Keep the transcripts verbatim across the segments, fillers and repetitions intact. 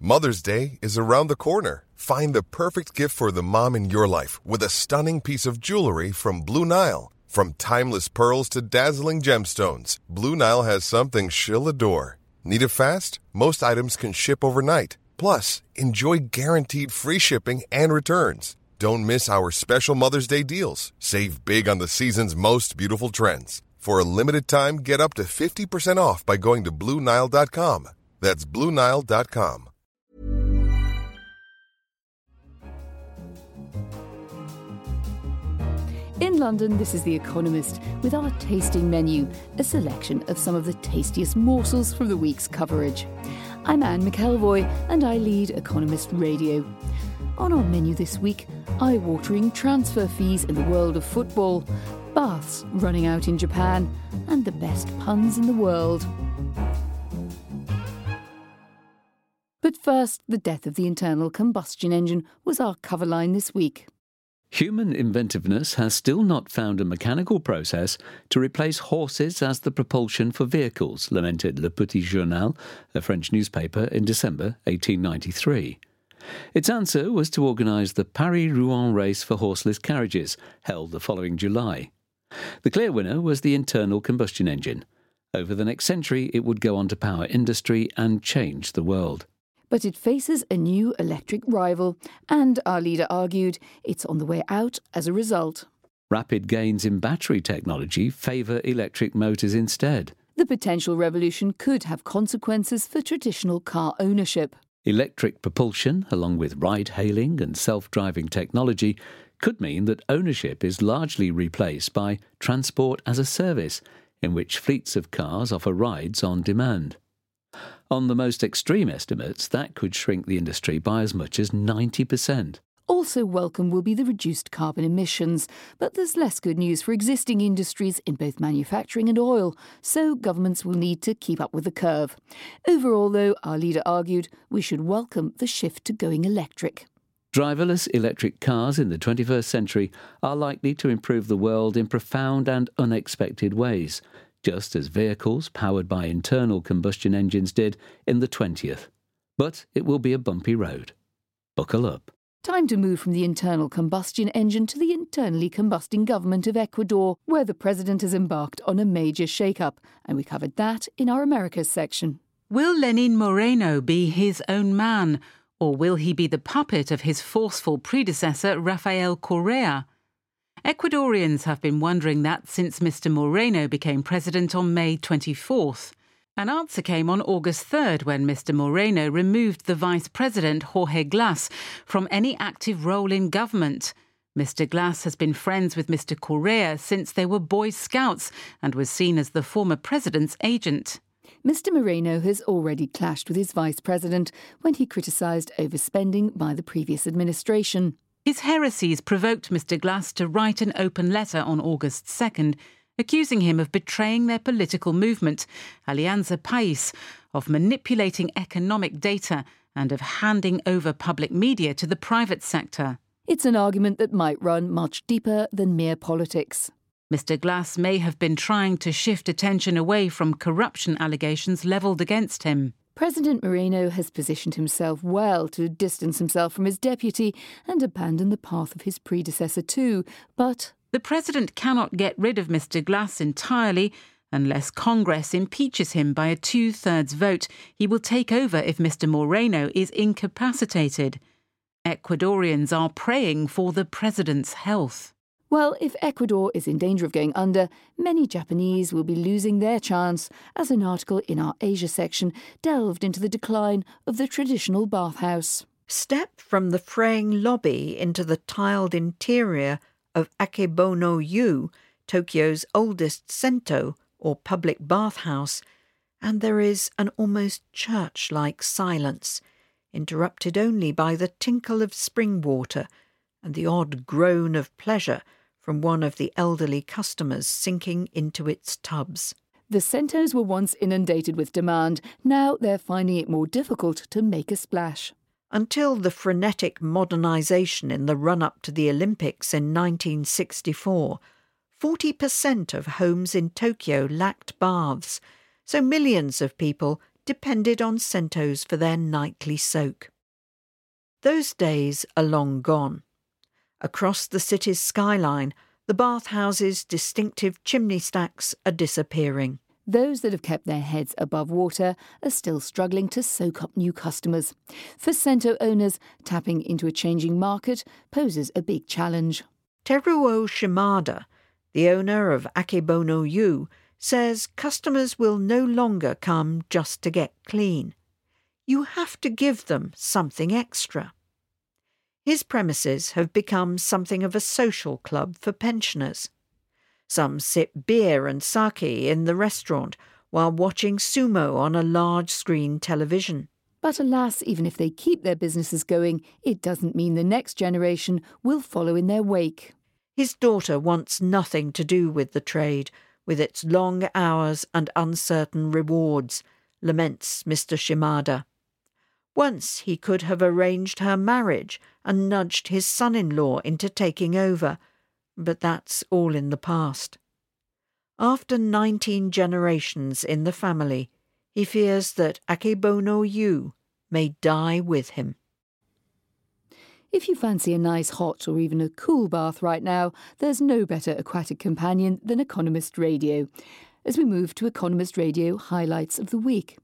Mother's Day is around the corner. Find the perfect gift for the mom in your life with a stunning piece of jewelry from Blue Nile. From timeless pearls to dazzling gemstones, Blue Nile has something she'll adore. Need it fast? Most items can ship overnight. Plus, enjoy guaranteed free shipping and returns. Don't miss our special Mother's Day deals. Save big on the season's most beautiful trends. For a limited time, get up to fifty percent off by going to Blue Nile dot com. That's Blue Nile dot com. In London, this is The Economist with our tasting menu, a selection of some of the tastiest morsels from the week's coverage. I'm Anne McElvoy and I lead Economist Radio. On our menu this week, eye-watering transfer fees in the world of football, baths running out in Japan, and the best puns in the world. But first, the death of the internal combustion engine was our cover line this week. Human inventiveness has still not found a mechanical process to replace horses as the propulsion for vehicles, lamented Le Petit Journal, a French newspaper, in December eighteen ninety-three. Its answer was to organise the Paris-Rouen race for horseless carriages, held the following July. The clear winner was the internal combustion engine. Over the next century, it would go on to power industry and change the world. But it faces a new electric rival, and our leader argued it's on the way out as a result. Rapid gains in battery technology favour electric motors instead. The potential revolution could have consequences for traditional car ownership. Electric propulsion, along with ride-hailing and self-driving technology, could mean that ownership is largely replaced by transport as a service, in which fleets of cars offer rides on demand. On the most extreme estimates, that could shrink the industry by as much as ninety percent. Also welcome will be the reduced carbon emissions, but there's less good news for existing industries in both manufacturing and oil, so governments will need to keep up with the curve. Overall, though, our leader argued we should welcome the shift to going electric. Driverless electric cars in the twenty-first century are likely to improve the world in profound and unexpected ways, just as vehicles powered by internal combustion engines did in the twentieth. But it will be a bumpy road. Buckle up. Time to move from the internal combustion engine to the internally combusting government of Ecuador, where the president has embarked on a major shake-up, and we covered that in our Americas section. Will Lenin Moreno be his own man, or will he be the puppet of his forceful predecessor, Rafael Correa? Ecuadorians have been wondering that since Mister Moreno became president on May twenty-fourth. An answer came on August third when Mister Moreno removed the vice president, Jorge Glass, from any active role in government. Mister Glass has been friends with Mister Correa since they were Boy Scouts and was seen as the former president's agent. Mister Moreno has already clashed with his vice president when he criticised overspending by the previous administration. His heresies provoked Mister Glass to write an open letter on August second, accusing him of betraying their political movement, Alianza País, of manipulating economic data and of handing over public media to the private sector. It's an argument that might run much deeper than mere politics. Mister Glass may have been trying to shift attention away from corruption allegations levelled against him. President Moreno has positioned himself well to distance himself from his deputy and abandon the path of his predecessor too, but the president cannot get rid of Mister Glass entirely. Unless Congress impeaches him by a two-thirds vote, he will take over if Mister Moreno is incapacitated. Ecuadorians are praying for the president's health. Well, if Ecuador is in danger of going under, many Japanese will be losing their chance, as an article in our Asia section delved into the decline of the traditional bathhouse. Step from the fraying lobby into the tiled interior of Akebono-yu, Tokyo's oldest sento, or public bathhouse, and there is an almost church-like silence, interrupted only by the tinkle of spring water and the odd groan of pleasure from one of the elderly customers sinking into its tubs. The sentos were once inundated with demand. Now they're finding it more difficult to make a splash. Until the frenetic modernisation in the run-up to the Olympics in nineteen sixty-four, forty percent of homes in Tokyo lacked baths, so millions of people depended on Centos for their nightly soak. Those days are long gone. Across the city's skyline, the bathhouses' distinctive chimney stacks are disappearing. Those that have kept their heads above water are still struggling to soak up new customers. For Cento owners, tapping into a changing market poses a big challenge. Teruo Shimada, the owner of Akebono Yu, says customers will no longer come just to get clean. You have to give them something extra. His premises have become something of a social club for pensioners. Some sip beer and sake in the restaurant while watching sumo on a large-screen television. But alas, even if they keep their businesses going, it doesn't mean the next generation will follow in their wake. His daughter wants nothing to do with the trade, with its long hours and uncertain rewards, laments Mister Shimada. Once he could have arranged her marriage and nudged his son-in-law into taking over, but that's all in the past. After nineteen generations in the family, he fears that Akebono Yu may die with him. If you fancy a nice hot or even a cool bath right now, there's no better aquatic companion than Economist Radio, as we move to Economist Radio highlights of the week.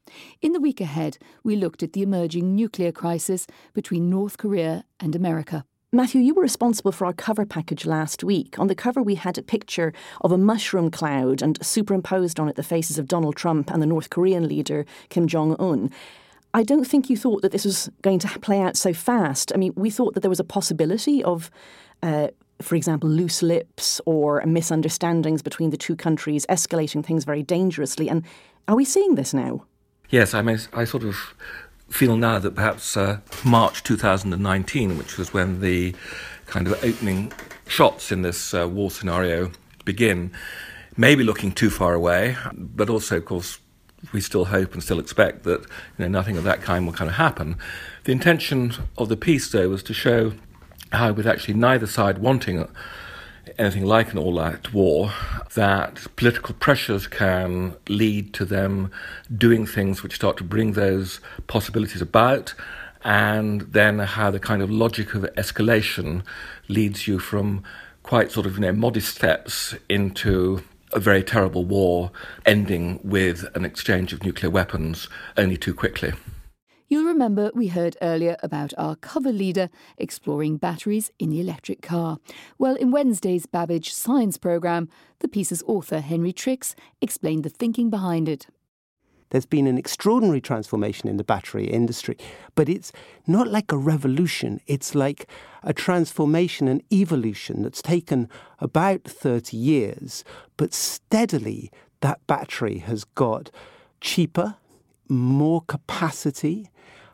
In the week ahead, we looked at the emerging nuclear crisis between North Korea and America. Matthew, you were responsible for our cover package last week. On the cover, we had a picture of a mushroom cloud and superimposed on it the faces of Donald Trump and the North Korean leader, Kim Jong-un. I don't think you thought that this was going to play out so fast. I mean, we thought that there was a possibility of, uh, for example, loose lips or misunderstandings between the two countries, escalating things very dangerously. And are we seeing this now? Yes, I mean, I sort of feel now that perhaps uh, March two thousand nineteen, which was when the kind of opening shots in this uh, war scenario begin, may be looking too far away, but also, of course, we still hope and still expect that you know nothing of that kind will kind of happen. The intention of the piece, though, was to show how, with actually neither side wanting anything like an all-out war, that political pressures can lead to them doing things which start to bring those possibilities about, and then how the kind of logic of escalation leads you from quite sort of you know modest steps into a very terrible war, ending with an exchange of nuclear weapons only too quickly. You'll remember we heard earlier about our cover leader exploring batteries in the electric car. Well, in Wednesday's Babbage Science programme, the piece's author, Henry Trix, explained the thinking behind it. There's been an extraordinary transformation in the battery industry, but it's not like a revolution. It's like a transformation, an evolution that's taken about thirty years, but steadily that battery has got cheaper, more capacity,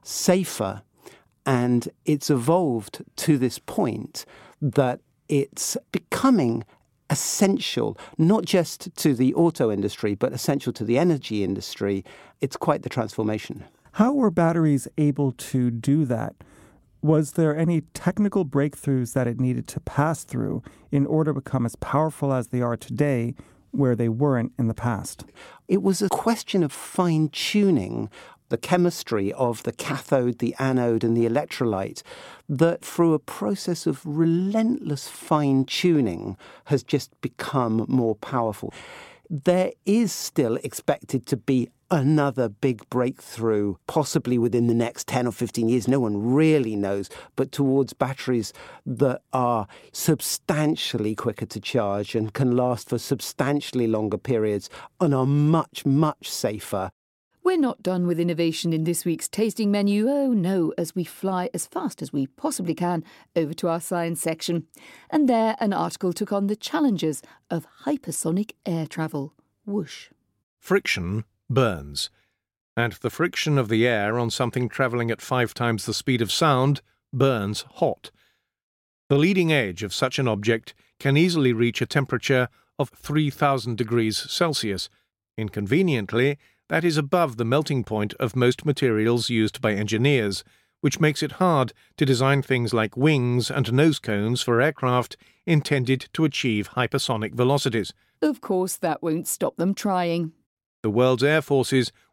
safer, and it's evolved to this point that it's becoming essential, not just to the auto industry, but essential to the energy industry. It's quite the transformation. How were batteries able to do that? Was there any technical breakthroughs that it needed to pass through in order to become as powerful as they are today, where they weren't in the past? It was a question of fine-tuning the chemistry of the cathode, the anode, and the electrolyte that, through a process of relentless fine-tuning, has just become more powerful. There is still expected to be another big breakthrough, possibly within the next ten or fifteen years. No one really knows, but towards batteries that are substantially quicker to charge and can last for substantially longer periods and are much, much safer. We're not done with innovation in this week's tasting menu, oh no, as we fly as fast as we possibly can over to our science section. And there an article took on the challenges of hypersonic air travel. Whoosh. Friction burns, and the friction of the air on something travelling at five times the speed of sound burns hot. The leading edge of such an object can easily reach a temperature of three thousand degrees Celsius. Inconveniently, that is above the melting point of most materials used by engineers, which makes it hard to design things like wings and nose cones for aircraft intended to achieve hypersonic velocities. Of course, that won't stop them trying. The world's air forces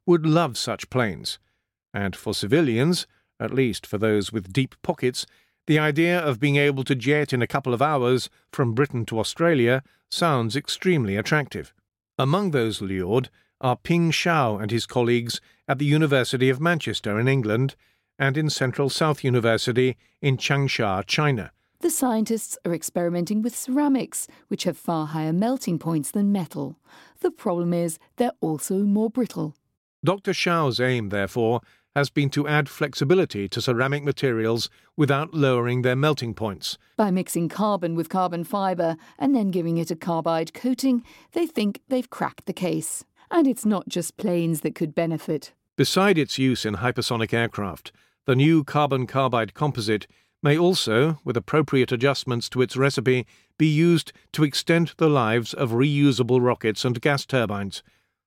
would love such planes. And for civilians, at least for those with deep pockets, the idea of being able to jet in a couple of hours from Britain to Australia sounds extremely attractive. Among those lured are Ping Shao and his colleagues at the University of Manchester in England and in Central South University in Changsha, China. The scientists are experimenting with ceramics, which have far higher melting points than metal. The problem is they're also more brittle. Doctor Shao's aim, therefore, has been to add flexibility to ceramic materials without lowering their melting points. By mixing carbon with carbon fibre and then giving it a carbide coating, they think they've cracked the case. And it's not just planes that could benefit. Beside its use in hypersonic aircraft, the new carbon carbide composite may also, with appropriate adjustments to its recipe, be used to extend the lives of reusable rockets and gas turbines.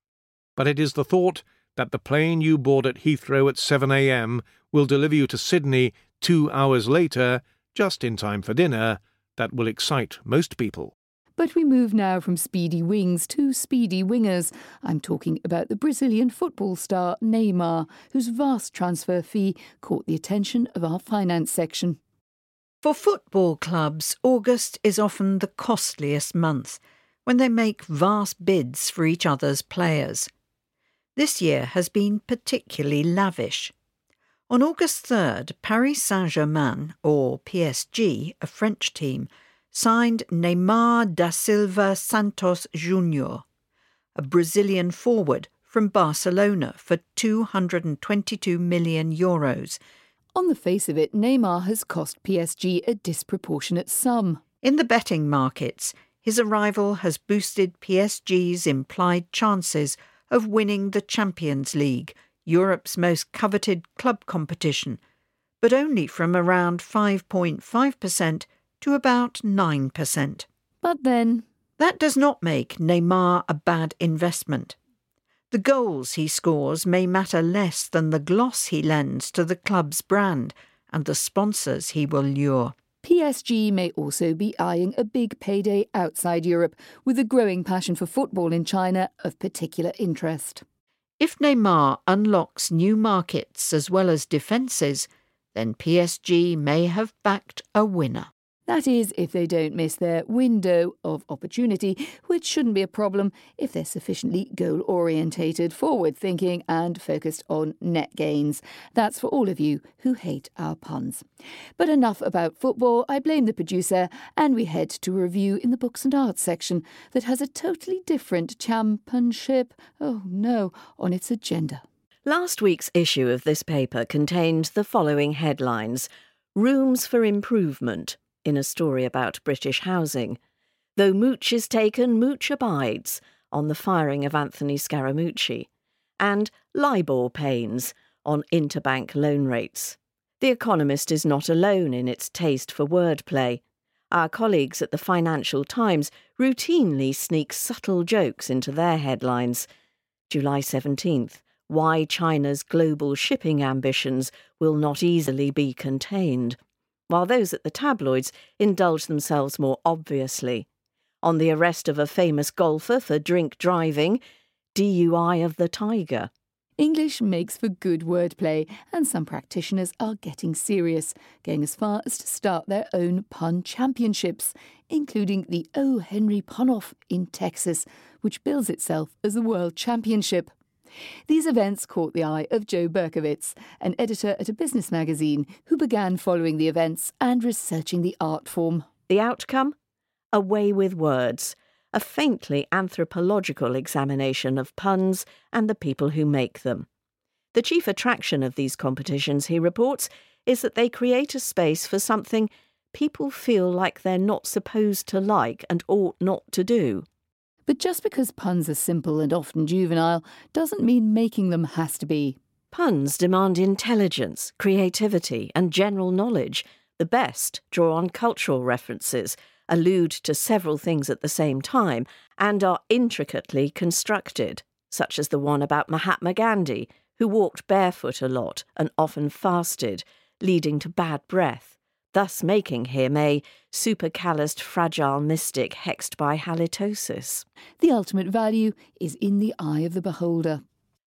But it is the thought that the plane you board at Heathrow at seven a m will deliver you to Sydney two hours later, just in time for dinner, that will excite most people. But we move now from speedy wings to speedy wingers. I'm talking about the Brazilian football star Neymar, whose vast transfer fee caught the attention of our finance section. For football clubs, August is often the costliest month, when they make vast bids for each other's players. This year has been particularly lavish. On August third, Paris Saint-Germain, or P S G, a French team, signed Neymar da Silva Santos Junior, a Brazilian forward from Barcelona, for two hundred twenty-two million euros. On the face of it, Neymar has cost P S G a disproportionate sum. In the betting markets, his arrival has boosted P S G's implied chances of winning the Champions League, Europe's most coveted club competition, but only from around five point five percent to about nine percent. But then, that does not make Neymar a bad investment. The goals he scores may matter less than the gloss he lends to the club's brand and the sponsors he will lure. P S G may also be eyeing a big payday outside Europe, with a growing passion for football in China of particular interest. If Neymar unlocks new markets as well as defences, then P S G may have backed a winner. That is, if they don't miss their window of opportunity, which shouldn't be a problem if they're sufficiently goal-orientated, forward-thinking and focused on net gains. That's for all of you who hate our puns. But enough about football. I blame the producer, and we head to a review in the Books and Arts section that has a totally different championship, oh no, on its agenda. Last week's issue of this paper contained the following headlines: Rooms for Improvement, in a story about British housing; Though Mooch is taken, Mooch abides, on the firing of Anthony Scaramucci; and LIBOR pains, on interbank loan rates. The Economist is not alone in its taste for wordplay. Our colleagues at the Financial Times routinely sneak subtle jokes into their headlines. July seventeenth, Why China's global shipping ambitions will not easily be contained, while those at the tabloids indulge themselves more obviously. On the arrest of a famous golfer for drink driving, D U I of the Tiger. English makes for good wordplay, and some practitioners are getting serious, going as far as to start their own pun championships, including the O. Henry Pun-Off in Texas, which bills itself as a world championship. These events caught the eye of Joe Berkowitz, an editor at a business magazine, who began following the events and researching the art form. The outcome? A Way with Words, a faintly anthropological examination of puns and the people who make them. The chief attraction of these competitions, he reports, is that they create a space for something people feel like they're not supposed to like and ought not to do. But just because puns are simple and often juvenile doesn't mean making them has to be. Puns demand intelligence, creativity and general knowledge. The best draw on cultural references, allude to several things at the same time, and are intricately constructed, such as the one about Mahatma Gandhi, who walked barefoot a lot and often fasted, leading to bad breath, thus making him a supercalloused fragile mystic hexed by halitosis. The ultimate value is in the eye of the beholder.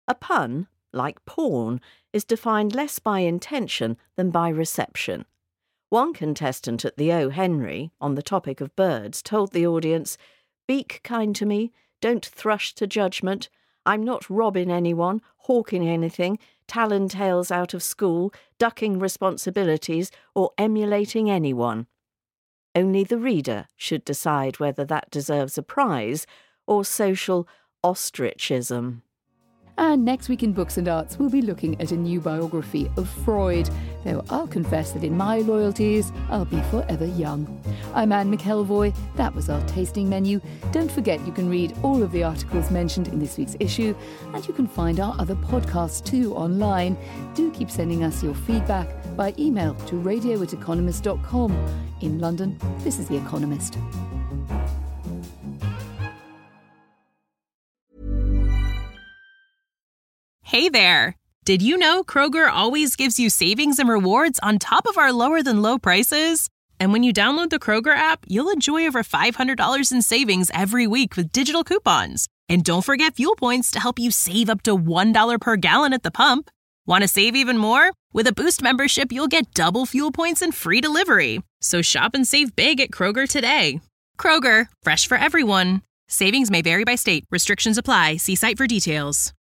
A pun, like porn, is defined less by intention than by reception. One contestant at the O. Henry, on the topic of birds, told the audience, "Beak kind to me, don't thrush to judgment. I'm not robbing anyone, hawking anything, talon tales out of school, ducking responsibilities, or emulating anyone." Only the reader should decide whether that deserves a prize or social ostrichism. And next week in Books and Arts, we'll be looking at a new biography of Freud, though I'll confess that in my loyalties, I'll be forever young. I'm Anne McElvoy. That was our tasting menu. Don't forget you can read all of the articles mentioned in this week's issue, and you can find our other podcasts too online. Do keep sending us your feedback by email to radio at economist dot com. In London, this is The Economist. Hey there! Did you know Kroger always gives you savings and rewards on top of our lower-than-low prices? And when you download the Kroger app, you'll enjoy over five hundred dollars in savings every week with digital coupons. And don't forget fuel points to help you save up to one dollar per gallon at the pump. Want to save even more? With a Boost membership, you'll get double fuel points and free delivery. So shop and save big at Kroger today. Kroger, fresh for everyone. Savings may vary by state. Restrictions apply. See site for details.